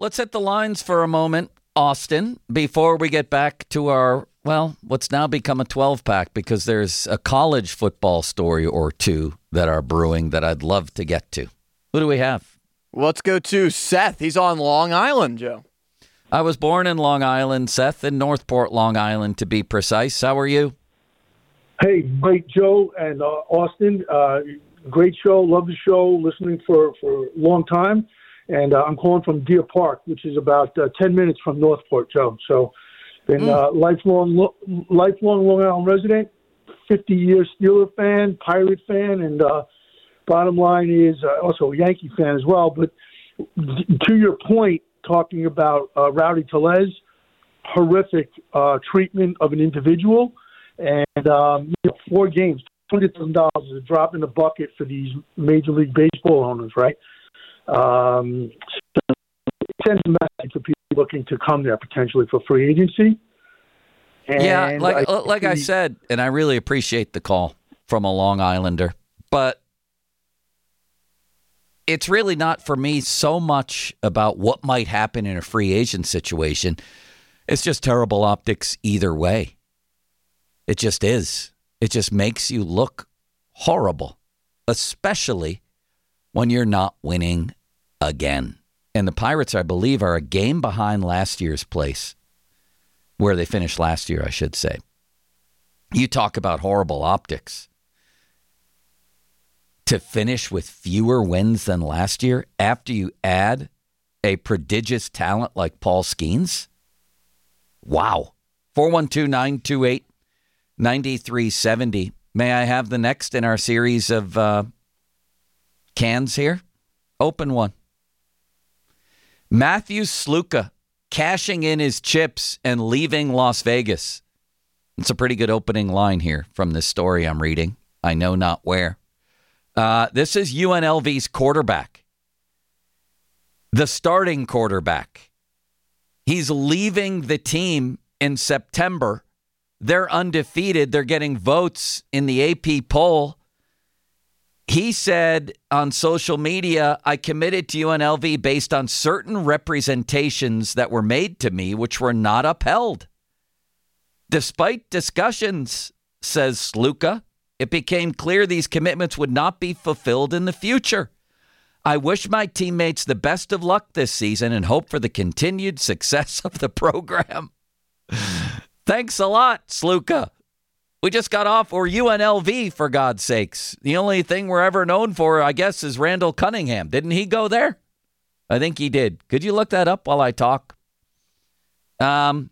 let's hit the lines for a moment, Austin, before we get back to our, well, what's now become a 12-pack, because there's a college football story or two that are brewing that I'd love to get to. Who do we have? Let's go to Seth. He's on Long Island, Joe. I was born in Long Island, Seth, in Northport, Long Island, to be precise. How are you? Hey, great, Joe and Austin. Great show. Love the show. Listening for a long time. And I'm calling from Deer Park, which is about 10 minutes from Northport, Joe. So been lifelong Long Island resident, 50-year Steeler fan, Pirate fan, and bottom line is also a Yankee fan as well. But to your point, talking about Rowdy Tellez, horrific treatment of an individual, and 4 games, $200,000 is a drop in the bucket for these Major League Baseball owners, right? So it sends a message to people looking to come there potentially for free agency. And like I said, and I really appreciate the call from a Long Islander, but it's really not for me so much about what might happen in a free agent situation. It's just terrible optics either way. It just is. It just makes you look horrible, especially when you're not winning again. And the Pirates, I believe, are a game behind last year's place, where they finished last year, I should say. You talk about horrible optics. To finish with fewer wins than last year after you add a prodigious talent like Paul Skeens? Wow. 412-928-9370. May I have the next in our series of cans here? Open one. Matthew Sluka cashing in his chips and leaving Las Vegas. It's a pretty good opening line here from this story I'm reading. I know not where. This is UNLV's quarterback, the starting quarterback. He's leaving the team in September. They're undefeated. They're getting votes in the AP poll. He said on social media, I committed to UNLV based on certain representations that were made to me, which were not upheld. Despite discussions, says Sluka, it became clear these commitments would not be fulfilled in the future. I wish my teammates the best of luck this season and hope for the continued success of the program. Thanks a lot, Sluka. We just got off, or UNLV, for God's sakes. The only thing we're ever known for, I guess, is Randall Cunningham. Didn't he go there? I think he did. Could you look that up while I talk? One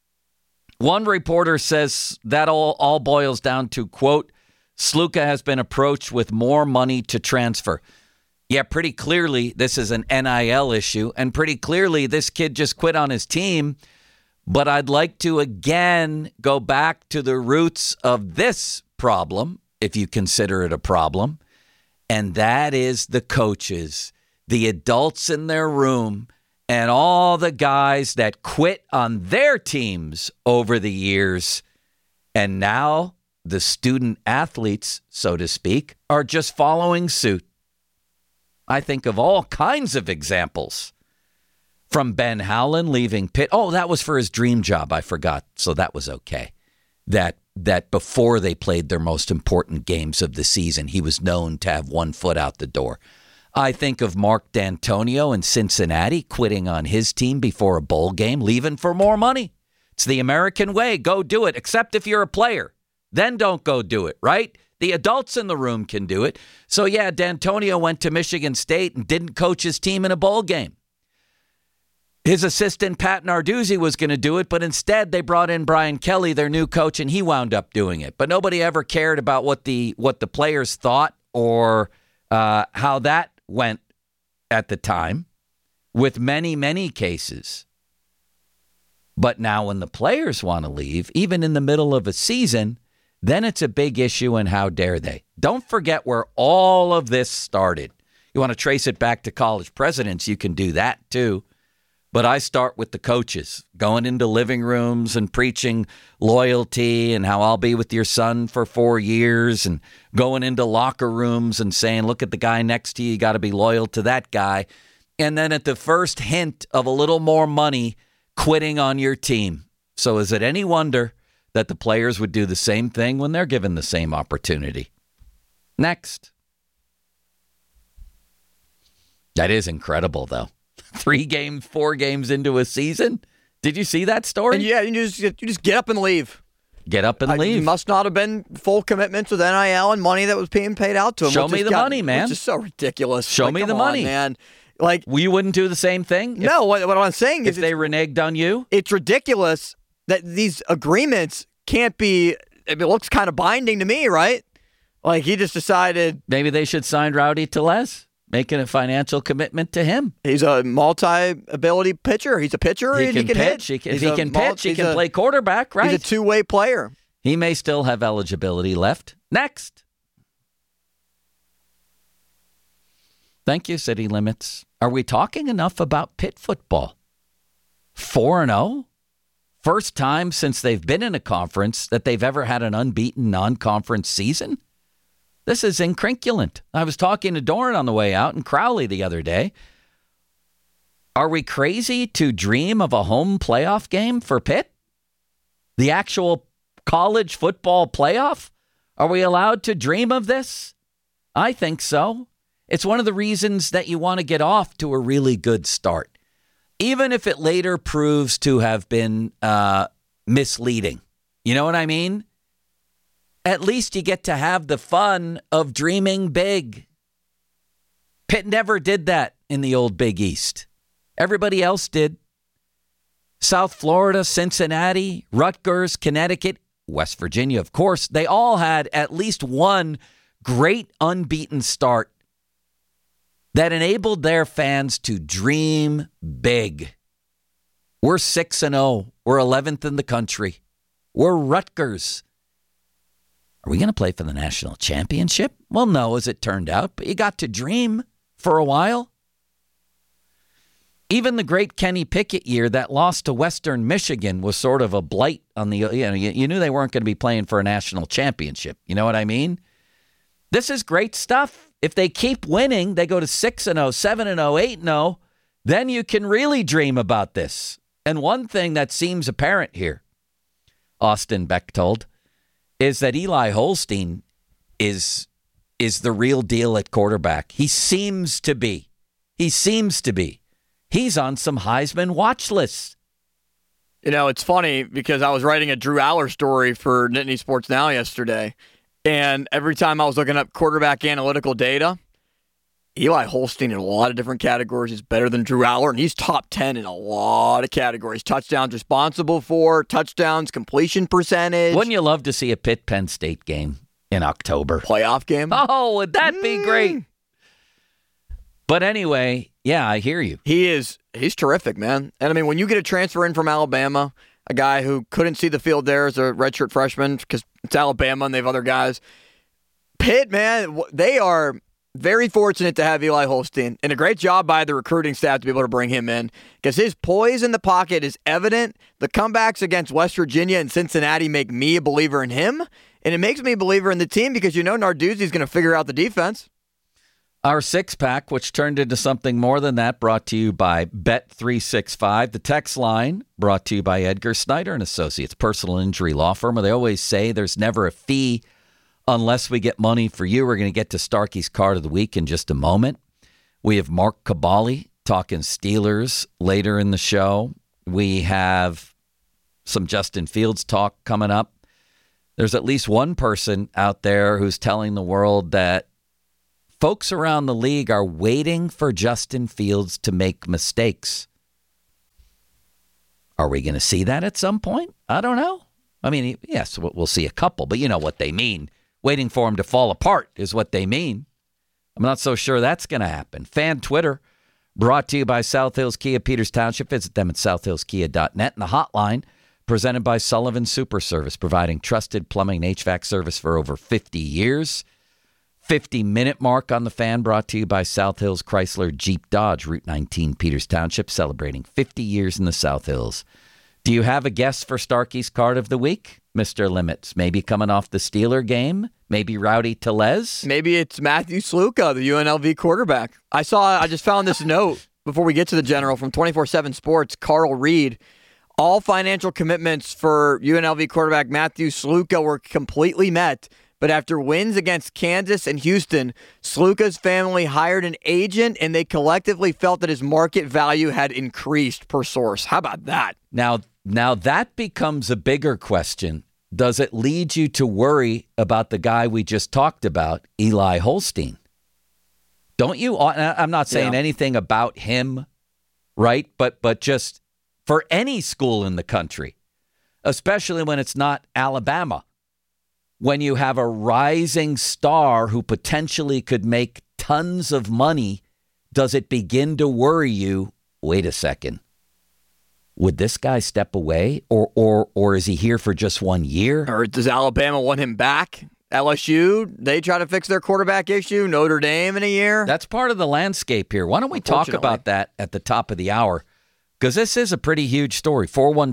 reporter says that all boils down to, quote, Sluka has been approached with more money to transfer. Yeah, pretty clearly this is an NIL issue, and pretty clearly this kid just quit on his team. But I'd like to again go back to the roots of this problem, if you consider it a problem, and that is the coaches, the adults in their room, and all the guys that quit on their teams over the years. And now the student athletes, so to speak, are just following suit. I think of all kinds of examples. From Ben Howland leaving Pitt. Oh, that was for his dream job. I forgot. So that was okay. That before they played their most important games of the season, he was known to have one foot out the door. I think of Mark D'Antonio in Cincinnati quitting on his team before a bowl game, leaving for more money. It's the American way. Go do it, except if you're a player. Then don't go do it, right? The adults in the room can do it. So, yeah, D'Antonio went to Michigan State and didn't coach his team in a bowl game. His assistant, Pat Narduzzi, was going to do it, but instead they brought in Brian Kelly, their new coach, and he wound up doing it. But nobody ever cared about what the players thought or how that went at the time, with many, many cases. But now when the players want to leave, even in the middle of a season, then it's a big issue, and how dare they? Don't forget where all of this started. You want to trace it back to college presidents, you can do that too. But I start with the coaches, going into living rooms and preaching loyalty and how I'll be with your son for 4 years, and going into locker rooms and saying, look at the guy next to you, you got to be loyal to that guy. and then at the first hint of a little more money, quitting on your team. So is it any wonder that the players would do the same thing when they're given the same opportunity? Next. That is incredible, though. 4 games into a season. Did you see that story? And yeah, you just get up and leave. Get up and leave. It must not have been full commitments with NIL and money that was being paid out to him. Show me the money, man. It's just so ridiculous. Show me the money, man. Like, you wouldn't do the same thing? No, what I'm saying is if they reneged on you? It's ridiculous that these agreements can't be, it looks kind of binding to me, right? Like, he just decided. Maybe they should sign Rowdy Tellez, making a financial commitment to him. He's a multi-ability pitcher. He's a pitcher. He can pitch. He can play quarterback, right? He's a two-way player. He may still have eligibility left. Next. Thank you, City Limits. Are we talking enough about Pitt football? 4-0? First time since they've been in a conference that they've ever had an unbeaten non-conference season? This is incrinculant. I was talking to Doran on the way out in Crowley the other day. Are we crazy to dream of a home playoff game for Pitt? The actual college football playoff? Are we allowed to dream of this? I think so. It's one of the reasons that you want to get off to a really good start, even if it later proves to have been misleading. You know what I mean? At least you get to have the fun of dreaming big. Pitt never did that in the old Big East. Everybody else did. South Florida, Cincinnati, Rutgers, Connecticut, West Virginia, of course, they all had at least one great unbeaten start that enabled their fans to dream big. We're 6-0. We're 11th in the country. We're Rutgers. Are we going to play for the national championship? Well, no, as it turned out, but you got to dream for a while. Even the great Kenny Pickett year that lost to Western Michigan was sort of a blight on the, you knew they weren't going to be playing for a national championship. You know what I mean? This is great stuff. If they keep winning, they go to 6-0, 7-0, 8-0, then you can really dream about this. And one thing that seems apparent here, Austin Bechtold, is that Eli Holstein is the real deal at quarterback. He seems to be. He's on some Heisman watch lists. You know, it's funny because I was writing a Drew Aller story for Nittany Sports Now yesterday, and every time I was looking up quarterback analytical data, Eli Holstein in a lot of different categories is better than Drew Aller, and he's top 10 in a lot of categories. Touchdowns responsible for, touchdowns, completion percentage. Wouldn't you love to see a Pitt-Penn State game in October? Playoff game? Oh, would that be great? But anyway, yeah, I hear you. He's terrific, man. And I mean, when you get a transfer in from Alabama, a guy who couldn't see the field there as a redshirt freshman because it's Alabama and they have other guys. Pitt, man, they are very fortunate to have Eli Holstein, and a great job by the recruiting staff to be able to bring him in because his poise in the pocket is evident. The comebacks against West Virginia and Cincinnati make me a believer in him, and it makes me a believer in the team because you know Narduzzi's going to figure out the defense. Our six-pack, which turned into something more than that, brought to you by Bet365. The text line brought to you by Edgar Snyder and Associates, personal injury law firm, where they always say there's never a fee unless we get money for you. We're going to get to Starkey's Card of the Week in just a moment. We have Mark Cabali talking Steelers later in the show. We have some Justin Fields talk coming up. There's at least one person out there who's telling the world that folks around the league are waiting for Justin Fields to make mistakes. Are we going to see that at some point? I don't know. I mean, yes, we'll see a couple, but you know what they mean. Waiting for him to fall apart is what they mean. I'm not so sure that's going to happen. Fan Twitter, brought to you by South Hills Kia, Peters Township. Visit them at southhillskia.net. And the hotline, presented by Sullivan Super Service, providing trusted plumbing and HVAC service for over 50 years. 50-minute mark on the Fan, brought to you by South Hills Chrysler Jeep Dodge, Route 19, Peters Township, celebrating 50 years in the South Hills. Do you have a guess for Starkey's Card of the Week, Mr. Limits? Maybe coming off the Steeler game? Maybe Rowdy Tellez? Maybe it's Matthew Sluka, the UNLV quarterback. I just found this note before we get to the general, from 24/7 Sports, Carl Reed. All financial commitments for UNLV quarterback Matthew Sluka were completely met, but after wins against Kansas and Houston, Sluka's family hired an agent, and they collectively felt that his market value had increased, per source. How about that? Now that becomes a bigger question. Does it lead you to worry about the guy we just talked about, Eli Holstein? Don't you? I'm not saying anything about him, right? But just for any school in the country, especially when it's not Alabama, when you have a rising star who potentially could make tons of money, does it begin to worry you? Wait a second. Would this guy step away, or is he here for just 1 year? Or does Alabama want him back? LSU, they try to fix their quarterback issue. Notre Dame in a year. That's part of the landscape here. Why don't we talk about that at the top of the hour? Because this is a pretty huge story.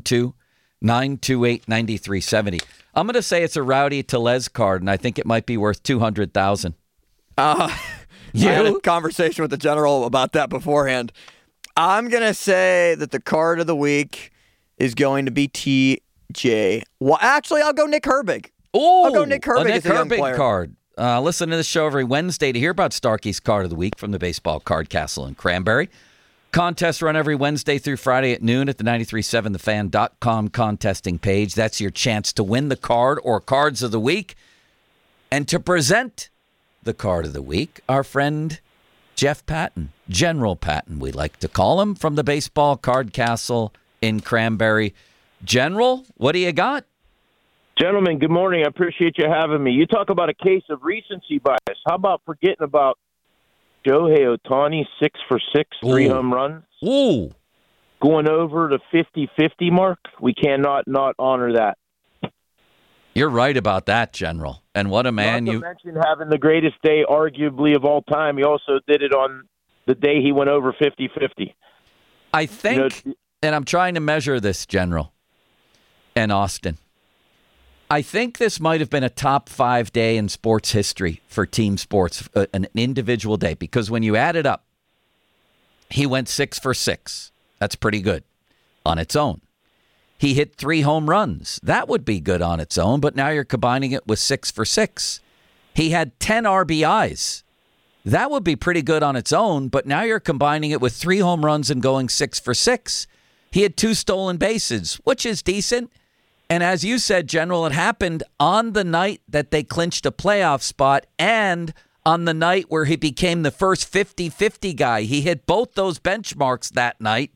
412-928-9370. I'm going to say it's a Rowdy Tellez card, and I think it might be worth $200,000. I had a conversation with the general about that beforehand. I'm going to say that the card of the week is going to be TJ. Well, actually, I'll go Nick Herbig. I'll go Nick Herbig as a young player. Card. Listen to this show every Wednesday to hear about Starkey's card of the week from the Baseball Card Castle in Cranberry. Contests run every Wednesday through Friday at noon at the 937thefan.com contesting page. That's your chance to win the card or cards of the week. And to present the card of the week, our friend Jeff Patton, General Patton, we like to call him, from the Baseball Card Castle in Cranberry. General, what do you got? Gentlemen, good morning. I appreciate you having me. You talk about a case of recency bias. How about forgetting about Shohei Ohtani, 6 for 6, 3 home runs? Ooh. Going over the 50-50 mark? We cannot not honor that. You're right about that, General. And what a man you mentioned having the greatest day, arguably, of all time. He also did it on the day he went over 50-50. I think, and I'm trying to measure this, General, and Austin. I think this might have been a top 5 day in sports history for team sports, an individual day, because when you add it up, he went 6 for 6. That's pretty good on its own. He hit 3 home runs. That would be good on its own, but now you're combining it with 6 for 6. He had 10 RBIs. That would be pretty good on its own, but now you're combining it with 3 home runs and going 6 for 6. He had 2 stolen bases, which is decent. And as you said, General, it happened on the night that they clinched a playoff spot and on the night where he became the first 50-50 guy. He hit both those benchmarks that night,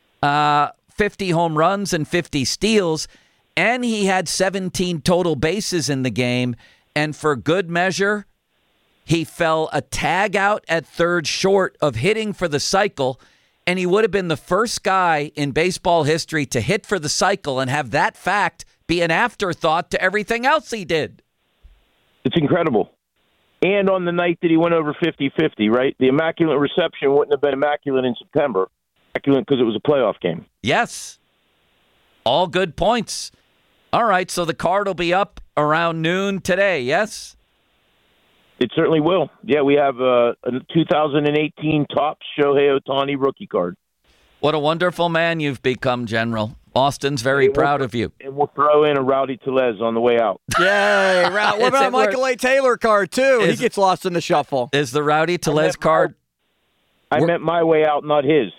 50 home runs and 50 steals, and he had 17 total bases in the game. And for good measure, he fell a tag out at third short of hitting for the cycle, and he would have been the first guy in baseball history to hit for the cycle and have that fact be an afterthought to everything else he did. It's incredible. And on the night that he went over 50-50, right? The Immaculate Reception wouldn't have been immaculate in September. Immaculate because it was a playoff game. Yes. All good points. All right, so the card will be up around noon today, yes? It certainly will. Yeah, we have a 2018 Topps Shohei Ohtani rookie card. What a wonderful man you've become, General. Austin's very proud of you. And we'll throw in a Rowdy Tellez on the way out. Yay! What about Michael A. Taylor card, too? He gets lost in the shuffle. Is the Rowdy Tellez card? I meant my way out, not his.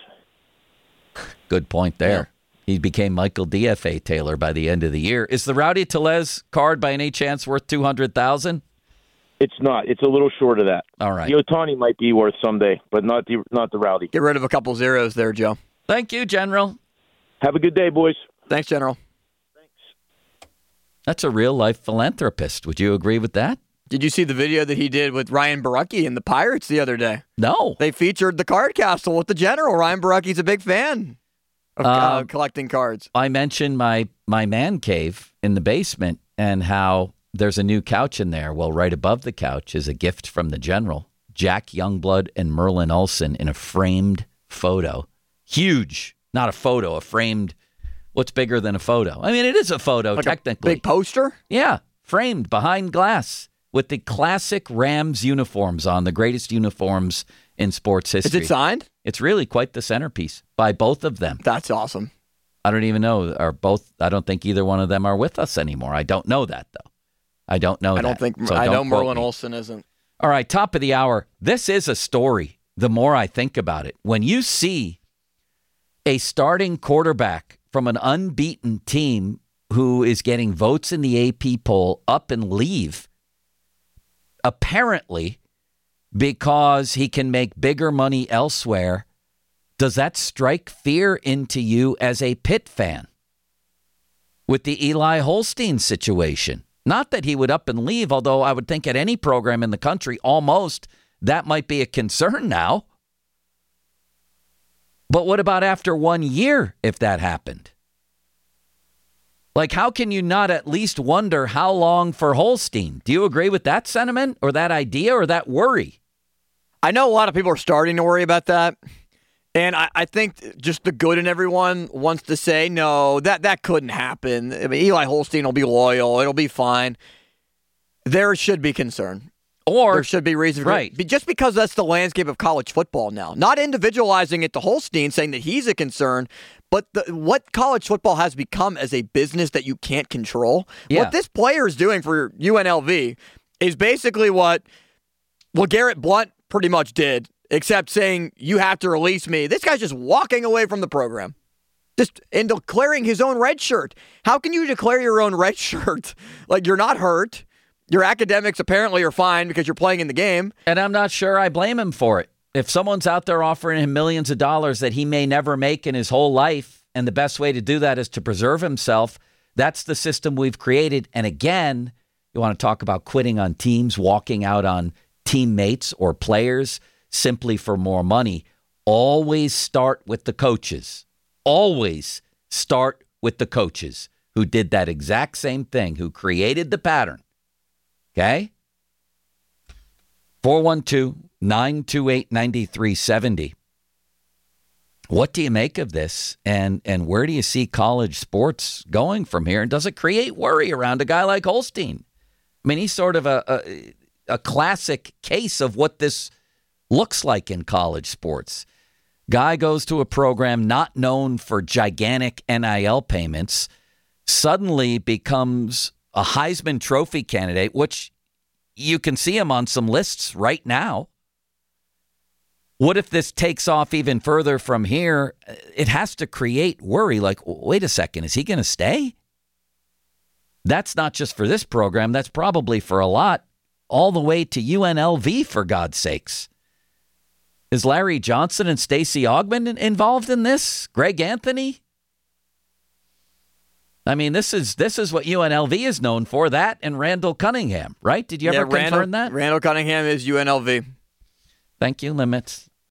Good point there. Yeah. He became Michael DFA Taylor by the end of the year. Is the Rowdy Tellez card by any chance worth $200,000? It's not. It's a little short of that. All right. The Ohtani might be worth someday, but not the Rowdy. Get rid of a couple zeros there, Joe. Thank you, General. Have a good day, boys. Thanks, General. Thanks. That's a real-life philanthropist. Would you agree with that? Did you see the video that he did with Ryan Barucki and the Pirates the other day? No. They featured the Card Castle with the General. Ryan Barucki's a big fan of collecting cards. I mentioned my man cave in the basement and how there's a new couch in there. Well, right above the couch is a gift from the General. Jack Youngblood and Merlin Olsen in a framed photo. Huge. Not a photo, a framed. What's bigger than a photo? I mean, it is a photo, like technically. A big poster? Yeah. Framed behind glass. with the classic Rams uniforms on, the greatest uniforms in sports history. Is it signed? It's really quite the centerpiece by both of them. That's awesome. I don't even know. I don't think either one of them are with us anymore. I don't know that, though. I don't know that. I know Merlin Olsen isn't. All right, top of the hour. This is a story, the more I think about it. When you see a starting quarterback from an unbeaten team who is getting votes in the AP poll up and leave, apparently because he can make bigger money elsewhere, does that strike fear into you as a Pitt fan? With the Eli Holstein situation. Not that he would up and leave, although I would think at any program in the country, almost, that might be a concern now. But what about after 1 year if that happened? Like, how can you not at least wonder how long for Holstein? Do you agree with that sentiment or that idea or that worry? I know a lot of people are starting to worry about that. And I think just the good in everyone wants to say, no, that couldn't happen. I mean, Eli Holstein will be loyal. It'll be fine. There should be concern. Or there should be reason for it. Just because that's the landscape of college football now. Not individualizing it to Holstein, saying that he's a concern, but what college football has become as a business that you can't control. Yeah. What this player is doing for UNLV is basically what Garrett Blunt pretty much did, except saying, you have to release me. This guy's just walking away from the program. Just and declaring his own red shirt. How can you declare your own red shirt? Like, you're not hurt. Your academics apparently are fine because you're playing in the game. And I'm not sure I blame him for it. If someone's out there offering him millions of dollars that he may never make in his whole life, and the best way to do that is to preserve himself, that's the system we've created. And again, you want to talk about quitting on teams, walking out on teammates or players simply for more money. Always start with the coaches. Always start with the coaches who did that exact same thing, who created the pattern. Okay? 412-928-9370. What do you make of this? And where do you see college sports going from here? And does it create worry around a guy like Holstein? I mean, he's sort of a classic case of what this looks like in college sports. Guy goes to a program not known for gigantic NIL payments, suddenly becomes a Heisman Trophy candidate, which you can see him on some lists right now. What if this takes off even further from here? It has to create worry. Like, wait a second, is he going to stay? That's not just for this program. That's probably for a lot, all the way to UNLV, for God's sakes. Is Larry Johnson and Stacey Augmon involved in this? Greg Anthony? I mean, this is what UNLV is known for, that and Randall Cunningham, right? Did you ever confirm that? Randall Cunningham is UNLV. Thank you, Limits.